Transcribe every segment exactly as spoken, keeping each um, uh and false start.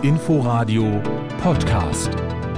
Inforadio Podcast.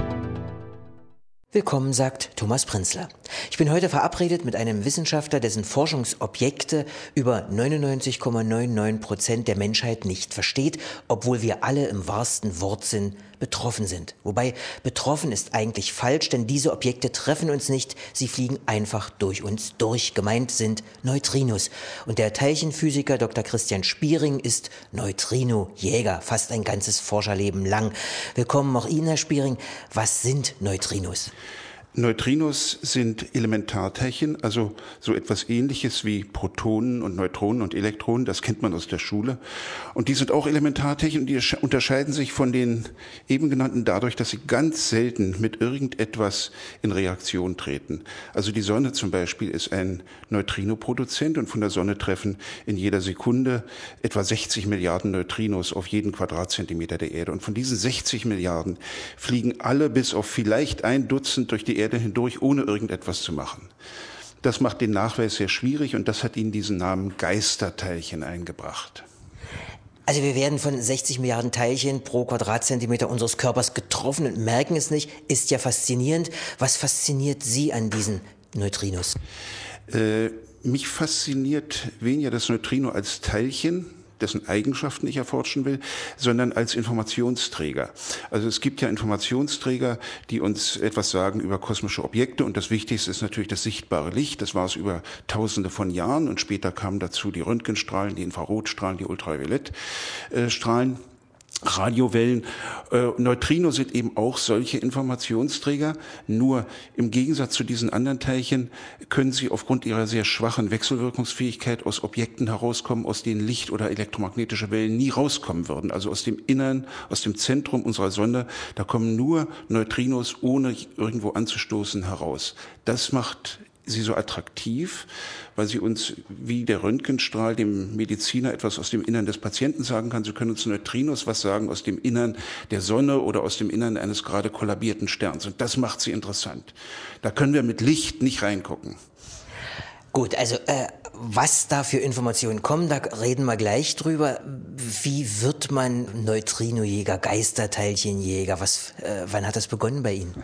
Willkommen, sagt Thomas Prinzler. Ich bin heute verabredet mit einem Wissenschaftler, dessen Forschungsobjekte über neunundneunzig Komma neunundneunzig Prozent der Menschheit nicht versteht, obwohl wir alle im wahrsten Wortsinn betroffen sind. Wobei betroffen ist eigentlich falsch, denn diese Objekte treffen uns nicht, sie fliegen einfach durch uns durch. Gemeint sind Neutrinos. Und der Teilchenphysiker Doktor Christian Spiering ist Neutrino-Jäger, fast ein ganzes Forscherleben lang. Willkommen auch Ihnen, Herr Spiering. Was sind Neutrinos? Neutrinos sind Elementarteilchen, also so etwas Ähnliches wie Protonen und Neutronen und Elektronen, das kennt man aus der Schule. Und die sind auch Elementarteilchen und die unterscheiden sich von den eben genannten dadurch, dass sie ganz selten mit irgendetwas in Reaktion treten. Also die Sonne zum Beispiel ist ein Neutrinoproduzent und von der Sonne treffen in jeder Sekunde etwa sechzig Milliarden Neutrinos auf jeden Quadratzentimeter der Erde. Und von diesen sechzig Milliarden fliegen alle bis auf vielleicht ein Dutzend durch die Erde hindurch, ohne irgendetwas zu machen. Das macht den Nachweis sehr schwierig und das hat ihnen diesen Namen Geisterteilchen eingebracht. Also wir werden von sechzig Milliarden Teilchen pro Quadratzentimeter unseres Körpers getroffen und merken es nicht. Ist ja faszinierend. Was fasziniert Sie an diesen Neutrinos? Äh, mich fasziniert weniger das Neutrino als Teilchen, dessen Eigenschaften ich erforschen will, sondern als Informationsträger. Also es gibt ja Informationsträger, die uns etwas sagen über kosmische Objekte und das Wichtigste ist natürlich das sichtbare Licht. Das war es über Tausende von Jahren und später kamen dazu die Röntgenstrahlen, die Infrarotstrahlen, die Ultraviolettstrahlen. Radiowellen. Äh, Neutrinos sind eben auch solche Informationsträger, nur im Gegensatz zu diesen anderen Teilchen können sie aufgrund ihrer sehr schwachen Wechselwirkungsfähigkeit aus Objekten herauskommen, aus denen Licht oder elektromagnetische Wellen nie rauskommen würden. Also aus dem Innern, aus dem Zentrum unserer Sonne, da kommen nur Neutrinos, ohne irgendwo anzustoßen, heraus. Das macht sie so attraktiv, weil sie uns wie der Röntgenstrahl dem Mediziner etwas aus dem Innern des Patienten sagen kann. Sie können uns Neutrinos was sagen aus dem Innern der Sonne oder aus dem Innern eines gerade kollabierten Sterns. Und das macht sie interessant. Da können wir mit Licht nicht reingucken. Gut, also äh, was da für Informationen kommen, da reden wir gleich drüber. Wie wird man Neutrinojäger, Geisterteilchenjäger? Was, äh, wann hat das begonnen bei Ihnen?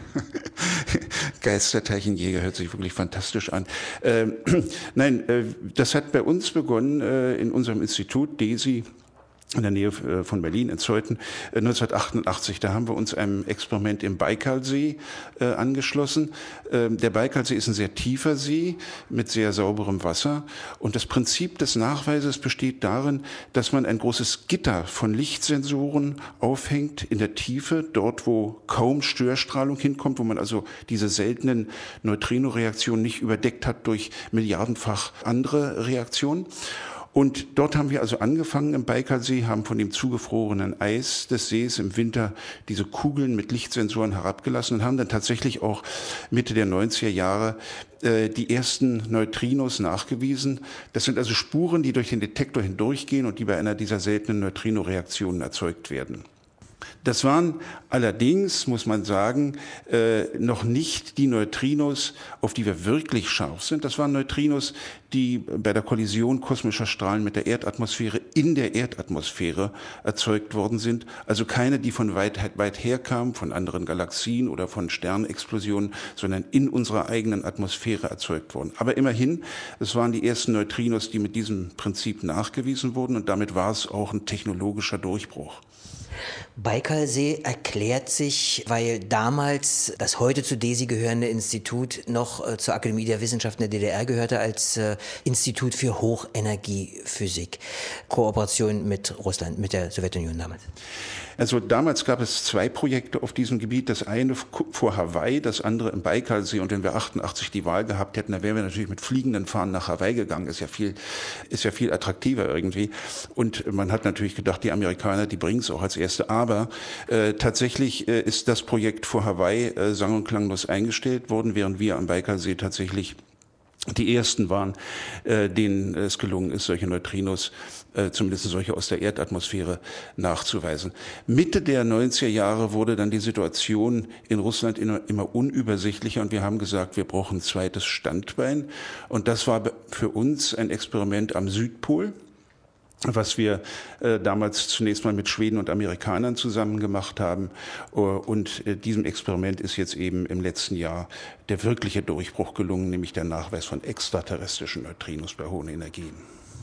Geisterteilchenjäger hört sich wirklich fantastisch an. Ähm, nein, äh, das hat bei uns begonnen äh, in unserem Institut DESI in der Nähe von Berlin, in Zeuthen, neunzehnhundertachtundachtzig. Da haben wir uns einem Experiment im Baikalsee äh, angeschlossen. Ähm, der Baikalsee ist ein sehr tiefer See mit sehr sauberem Wasser. Und das Prinzip des Nachweises besteht darin, dass man ein großes Gitter von Lichtsensoren aufhängt in der Tiefe, dort wo kaum Störstrahlung hinkommt, wo man also diese seltenen Neutrino-Reaktionen nicht überdeckt hat durch milliardenfach andere Reaktionen. Und dort haben wir also angefangen im Baikalsee, haben von dem zugefrorenen Eis des Sees im Winter diese Kugeln mit Lichtsensoren herabgelassen und haben dann tatsächlich auch Mitte der neunziger Jahre äh, die ersten Neutrinos nachgewiesen. Das sind also Spuren, die durch den Detektor hindurchgehen und die bei einer dieser seltenen Neutrino-Reaktionen erzeugt werden. Das waren allerdings, muss man sagen, äh, noch nicht die Neutrinos, auf die wir wirklich scharf sind. Das waren Neutrinos, die bei der Kollision kosmischer Strahlen mit der Erdatmosphäre in der Erdatmosphäre erzeugt worden sind. Also keine, die von weit, weit her kamen, von anderen Galaxien oder von Sternexplosionen, sondern in unserer eigenen Atmosphäre erzeugt wurden. Aber immerhin, es waren die ersten Neutrinos, die mit diesem Prinzip nachgewiesen wurden und damit war es auch ein technologischer Durchbruch. Baikalsee erklärt sich, weil damals das heute zu DESI gehörende Institut noch äh, zur Akademie der Wissenschaften der D D R gehörte als äh, Institut für Hochenergiephysik. Kooperation mit Russland, mit der Sowjetunion damals. Also damals gab es zwei Projekte auf diesem Gebiet. Das eine vor Hawaii, das andere im Baikalsee. Und wenn wir achtundachtzig die Wahl gehabt hätten, dann wären wir natürlich mit fliegenden Fahnen nach Hawaii gegangen. Ist ja viel, ist ja viel attraktiver irgendwie. Und man hat natürlich gedacht, die Amerikaner, die bringen es auch als Erste. Aber äh, tatsächlich äh, ist das Projekt vor Hawaii äh, sang- und klanglos eingestellt worden, während wir am Baikalsee tatsächlich die ersten waren, äh, denen es gelungen ist, solche Neutrinos, äh, zumindest solche aus der Erdatmosphäre, nachzuweisen. Mitte der neunziger Jahre wurde dann die Situation in Russland immer, immer unübersichtlicher und wir haben gesagt, wir brauchen ein zweites Standbein. Und das war für uns ein Experiment am Südpol. was wir äh, damals zunächst mal mit Schweden und Amerikanern zusammen gemacht haben. Uh, und äh, diesem Experiment ist jetzt eben im letzten Jahr der wirkliche Durchbruch gelungen, nämlich der Nachweis von extraterrestrischen Neutrinos bei hohen Energien.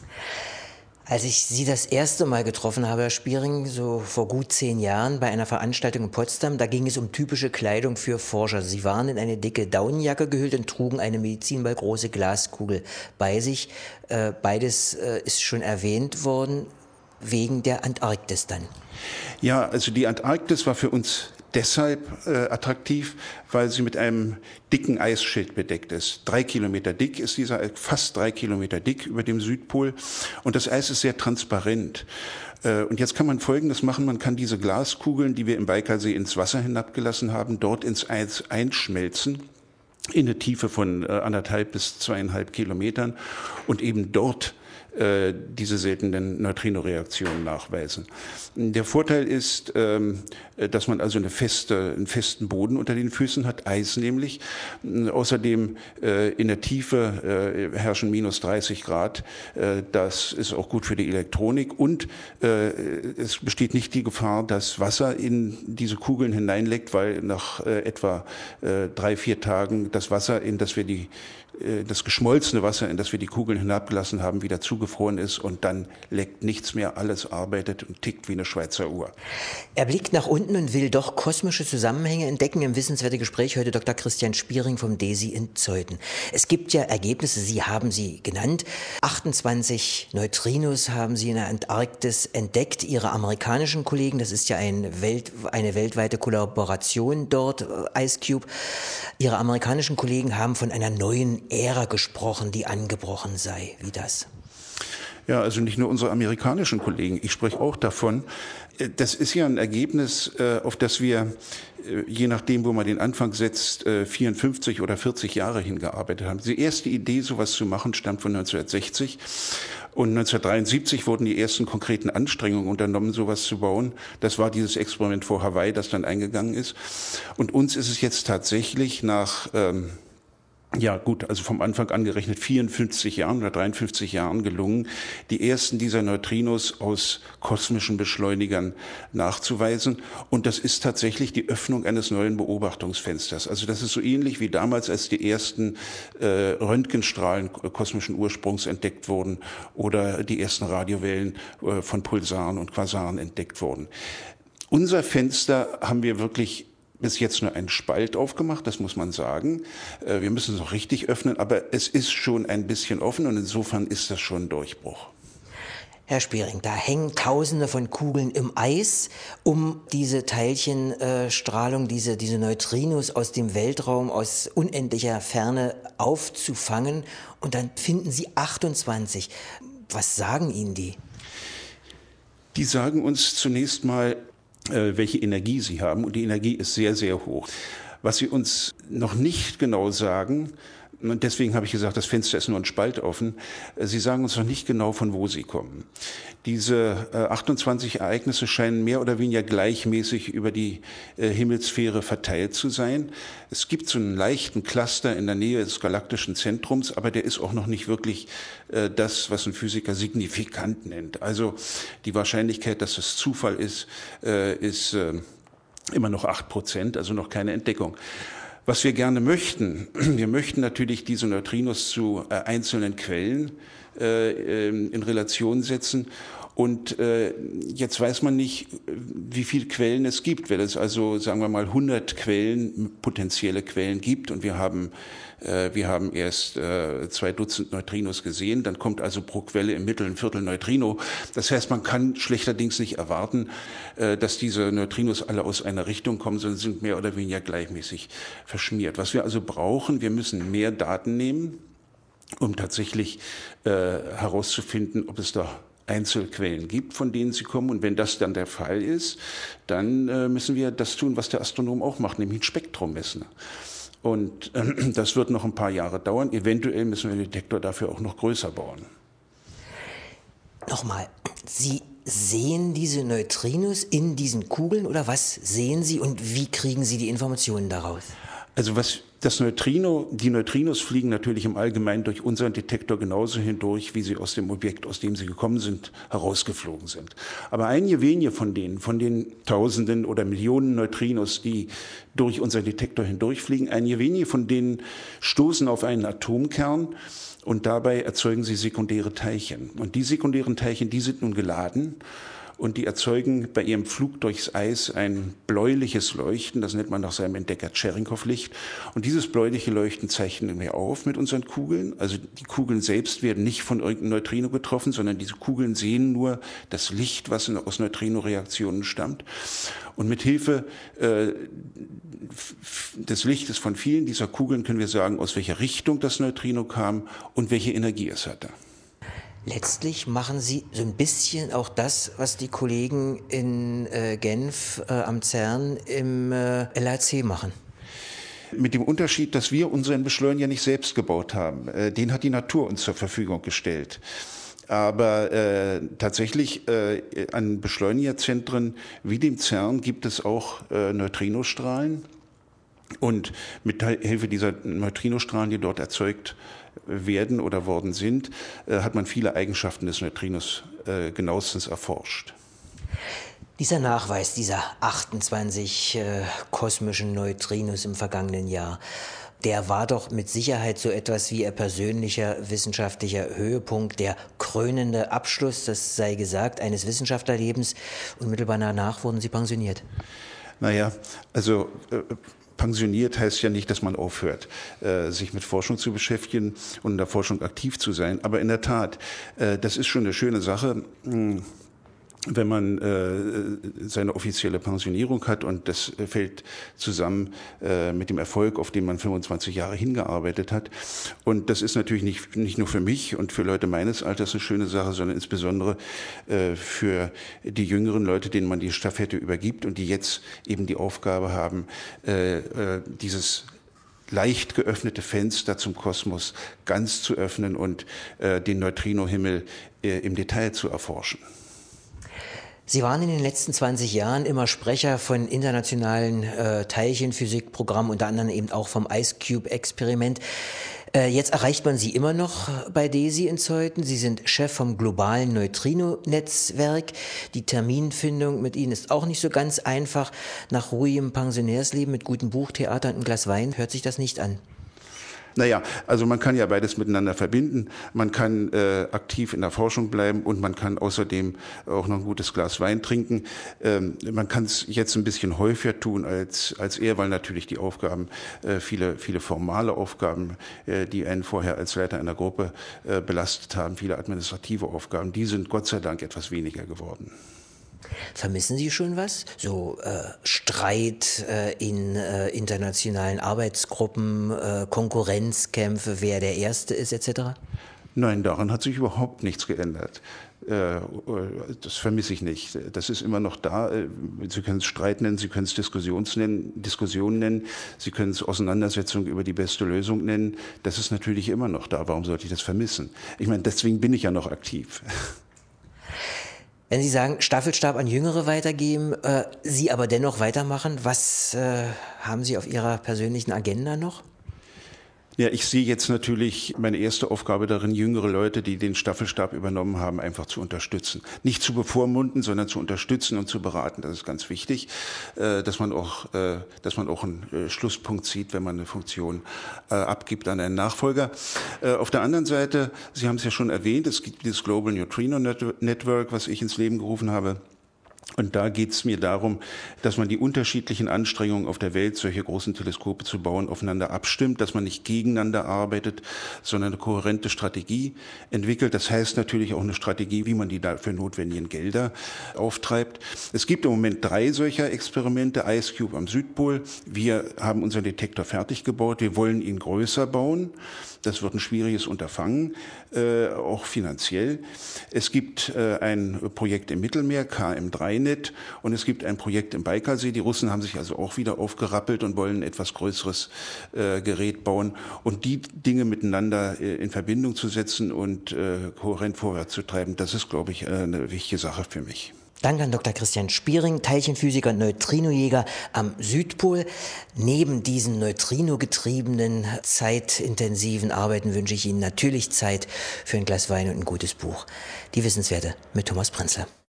Als ich Sie das erste Mal getroffen habe, Herr Spiering, so vor gut zehn Jahren bei einer Veranstaltung in Potsdam, da ging es um typische Kleidung für Forscher. Sie waren in eine dicke Daunenjacke gehüllt und trugen eine medizinballgroße Glaskugel bei sich. Äh, beides äh, ist schon erwähnt worden, wegen der Antarktis dann. Ja, also die Antarktis war für uns deshalb äh, attraktiv, weil sie mit einem dicken Eisschild bedeckt ist. Drei Kilometer dick ist dieser, fast drei Kilometer dick über dem Südpol. Und das Eis ist sehr transparent. Äh, und jetzt kann man Folgendes machen. Man kann diese Glaskugeln, die wir im Baikalsee ins Wasser hinabgelassen haben, dort ins Eis einschmelzen, in eine Tiefe von äh, anderthalb bis zweieinhalb Kilometern und eben dort äh, diese seltenen Neutrino-Reaktionen nachweisen. Der Vorteil ist, ähm, dass man also eine feste, einen festen Boden unter den Füßen hat, Eis nämlich. Außerdem äh, in der Tiefe äh, herrschen minus dreißig Grad. Äh, das ist auch gut für die Elektronik. Und äh, es besteht nicht die Gefahr, dass Wasser in diese Kugeln hineinleckt, weil nach äh, etwa äh, drei, vier Tagen das Wasser, in das wir die das geschmolzene Wasser, in das wir die Kugeln hinabgelassen haben, wieder zugefroren ist und dann leckt nichts mehr, alles arbeitet und tickt wie eine Schweizer Uhr. Er blickt nach unten und will doch kosmische Zusammenhänge entdecken. Im wissenswerten Gespräch heute Doktor Christian Spiering vom D E S I in Zeuthen. Es gibt ja Ergebnisse, Sie haben sie genannt. achtundzwanzig Neutrinos haben Sie in der Antarktis entdeckt. Ihre amerikanischen Kollegen, das ist ja ein Welt, eine weltweite Kollaboration dort, Ice Cube. Ihre amerikanischen Kollegen haben von einer neuen Ära gesprochen, die angebrochen sei. Wie das? Ja, also nicht nur unsere amerikanischen Kollegen. Ich spreche auch davon. Das ist ja ein Ergebnis, auf das wir, je nachdem, wo man den Anfang setzt, vierundfünfzig oder vierzig Jahre hingearbeitet haben. Die erste Idee, sowas zu machen, stammt von neunzehnhundertsechzig. Und neunzehnhundertdreiundsiebzig wurden die ersten konkreten Anstrengungen unternommen, sowas zu bauen. Das war dieses Experiment vor Hawaii, das dann eingegangen ist. Und uns ist es jetzt tatsächlich nach... Ähm, Ja gut, also vom Anfang an gerechnet vierundfünfzig Jahren oder dreiundfünfzig Jahren gelungen, die ersten dieser Neutrinos aus kosmischen Beschleunigern nachzuweisen. Und das ist tatsächlich die Öffnung eines neuen Beobachtungsfensters. Also das ist so ähnlich wie damals, als die ersten äh, Röntgenstrahlen kosmischen Ursprungs entdeckt wurden oder die ersten Radiowellen äh, von Pulsaren und Quasaren entdeckt wurden. Unser Fenster haben wir wirklich bis jetzt nur einen Spalt aufgemacht, das muss man sagen. Wir müssen es noch richtig öffnen, aber es ist schon ein bisschen offen und insofern ist das schon ein Durchbruch. Herr Spiering, da hängen Tausende von Kugeln im Eis, um diese Teilchenstrahlung, diese, diese Neutrinos aus dem Weltraum, aus unendlicher Ferne aufzufangen. Und dann finden Sie achtundzwanzig. Was sagen Ihnen die? Die sagen uns zunächst mal, welche Energie sie haben. Und die Energie ist sehr, sehr hoch. Was sie uns noch nicht genau sagen, und deswegen habe ich gesagt, das Fenster ist nur ein Spalt offen, sie sagen uns noch nicht genau, von wo sie kommen. Diese achtundzwanzig Ereignisse scheinen mehr oder weniger gleichmäßig über die Himmelssphäre verteilt zu sein. Es gibt so einen leichten Cluster in der Nähe des galaktischen Zentrums, aber der ist auch noch nicht wirklich das, was ein Physiker signifikant nennt. Also die Wahrscheinlichkeit, dass es Zufall ist, ist immer noch acht Prozent, also noch keine Entdeckung. Was wir gerne möchten, wir möchten natürlich diese Neutrinos zu äh, einzelnen Quellen äh, in Relation setzen. Und äh, jetzt weiß man nicht, wie viele Quellen es gibt. Wenn es also, sagen wir mal, hundert Quellen, potenzielle Quellen gibt und wir haben äh, wir haben erst äh, zwei Dutzend Neutrinos gesehen, dann kommt also pro Quelle im Mittel ein Viertel Neutrino. Das heißt, man kann schlechterdings nicht erwarten, äh, dass diese Neutrinos alle aus einer Richtung kommen, sondern sind mehr oder weniger gleichmäßig verschmiert. Was wir also brauchen, wir müssen mehr Daten nehmen, um tatsächlich äh, herauszufinden, ob es da Einzelquellen gibt, von denen sie kommen. Und wenn das dann der Fall ist, dann äh, müssen wir das tun, was der Astronom auch macht, nämlich ein Spektrum messen. Und äh, das wird noch ein paar Jahre dauern. Eventuell müssen wir den Detektor dafür auch noch größer bauen. Nochmal, Sie sehen diese Neutrinos in diesen Kugeln oder was sehen Sie und wie kriegen Sie die Informationen daraus? Also was Das Neutrino, die Neutrinos fliegen natürlich im Allgemeinen durch unseren Detektor genauso hindurch, wie sie aus dem Objekt, aus dem sie gekommen sind, herausgeflogen sind. Aber einige wenige von denen, von den Tausenden oder Millionen Neutrinos, die durch unseren Detektor hindurchfliegen, einige wenige von denen stoßen auf einen Atomkern und dabei erzeugen sie sekundäre Teilchen. Und die sekundären Teilchen, die sind nun geladen. Und die erzeugen bei ihrem Flug durchs Eis ein bläuliches Leuchten, das nennt man nach seinem Entdecker Cherenkov-Licht. Und dieses bläuliche Leuchten zeichnen wir auf mit unseren Kugeln. Also die Kugeln selbst werden nicht von irgendeinem Neutrino getroffen, sondern diese Kugeln sehen nur das Licht, was aus Neutrino-Reaktionen stammt. Und mit Hilfe äh, des Lichtes von vielen dieser Kugeln können wir sagen, aus welcher Richtung das Neutrino kam und welche Energie es hatte. Letztlich machen Sie so ein bisschen auch das, was die Kollegen in äh, Genf äh, am CERN im äh, L H C machen. Mit dem Unterschied, dass wir unseren Beschleuniger nicht selbst gebaut haben. Äh, den hat die Natur uns zur Verfügung gestellt. Aber äh, tatsächlich äh, an Beschleunigerzentren wie dem CERN gibt es auch äh, Neutrinostrahlen. Und mit Hilfe dieser Neutrinostrahlen, die dort erzeugt werden oder worden sind, äh, hat man viele Eigenschaften des Neutrinos äh, genauestens erforscht. Dieser Nachweis dieser achtundzwanzig äh, kosmischen Neutrinos im vergangenen Jahr, der war doch mit Sicherheit so etwas wie Ihr persönlicher wissenschaftlicher Höhepunkt, der krönende Abschluss, das sei gesagt, eines Wissenschaftlerlebens. Unmittelbar danach wurden Sie pensioniert. Naja, also äh, pensioniert heißt ja nicht, dass man aufhört, äh, sich mit Forschung zu beschäftigen und in der Forschung aktiv zu sein. Aber in der Tat, äh, das ist schon eine schöne Sache, mh, wenn man äh, seine offizielle Pensionierung hat, und das fällt zusammen äh, mit dem Erfolg, auf den man fünfundzwanzig Jahre hingearbeitet hat. Und das ist natürlich nicht, nicht nur für mich und für Leute meines Alters eine schöne Sache, sondern insbesondere äh, für die jüngeren Leute, denen man die Stafette übergibt und die jetzt eben die Aufgabe haben, äh, äh, dieses leicht geöffnete Fenster zum Kosmos ganz zu öffnen und äh, den Neutrinohimmel äh, im Detail zu erforschen. Sie waren in den letzten zwanzig Jahren immer Sprecher von internationalen äh, Teilchenphysikprogrammen, unter anderem eben auch vom IceCube-Experiment. Äh, jetzt erreicht man Sie immer noch bei DESY in Zeuthen. Sie sind Chef vom globalen Neutrino-Netzwerk. Die Terminfindung mit Ihnen ist auch nicht so ganz einfach. Nach ruhigem Pensionärsleben mit gutem Buch, Theater und ein Glas Wein hört sich das nicht an. Naja, also man kann ja beides miteinander verbinden. Man kann äh, aktiv in der Forschung bleiben und man kann außerdem auch noch ein gutes Glas Wein trinken. Ähm, man kann es jetzt ein bisschen häufiger tun als als eher, weil natürlich die Aufgaben, äh, viele viele formale Aufgaben, äh, die einen vorher als Leiter einer Gruppe äh, belastet haben, viele administrative Aufgaben, die sind Gott sei Dank etwas weniger geworden. Vermissen Sie schon was? So äh, Streit äh, in äh, internationalen Arbeitsgruppen, äh, Konkurrenzkämpfe, wer der Erste ist, et cetera? Nein, daran hat sich überhaupt nichts geändert. Äh, das vermisse ich nicht. Das ist immer noch da. Sie können es Streit nennen, Sie können es Diskussions nennen, Diskussion nennen, Sie können es Auseinandersetzung über die beste Lösung nennen. Das ist natürlich immer noch da. Warum sollte ich das vermissen? Ich meine, deswegen bin ich ja noch aktiv. Wenn Sie sagen, Staffelstab an Jüngere weitergeben, äh, Sie aber dennoch weitermachen, was äh, haben Sie auf Ihrer persönlichen Agenda noch? Ja, ich sehe jetzt natürlich meine erste Aufgabe darin, jüngere Leute, die den Staffelstab übernommen haben, einfach zu unterstützen. Nicht zu bevormunden, sondern zu unterstützen und zu beraten. Das ist ganz wichtig, dass man auch, dass man auch einen Schlusspunkt sieht, wenn man eine Funktion abgibt an einen Nachfolger. Auf der anderen Seite, Sie haben es ja schon erwähnt, es gibt dieses Global Neutrino Network, was ich ins Leben gerufen habe. Und da geht es mir darum, dass man die unterschiedlichen Anstrengungen auf der Welt, solche großen Teleskope zu bauen, aufeinander abstimmt, dass man nicht gegeneinander arbeitet, sondern eine kohärente Strategie entwickelt. Das heißt natürlich auch eine Strategie, wie man die dafür notwendigen Gelder auftreibt. Es gibt im Moment drei solcher Experimente. IceCube am Südpol. Wir haben unseren Detektor fertig gebaut. Wir wollen ihn größer bauen. Das wird ein schwieriges Unterfangen, äh, auch finanziell. Es gibt äh, ein Projekt im Mittelmeer, K M drei Net, und es gibt ein Projekt im Baikalsee. Die Russen haben sich also auch wieder aufgerappelt und wollen ein etwas größeres äh, Gerät bauen. Und die Dinge miteinander äh, in Verbindung zu setzen und äh, kohärent vorwärts zu treiben, das ist, glaube ich, äh, eine wichtige Sache für mich. Danke an Doktor Christian Spiering, Teilchenphysiker und Neutrinojäger am Südpol. Neben diesen Neutrino-getriebenen, zeitintensiven Arbeiten wünsche ich Ihnen natürlich Zeit für ein Glas Wein und ein gutes Buch. Die Wissenswerte mit Thomas Prenzler.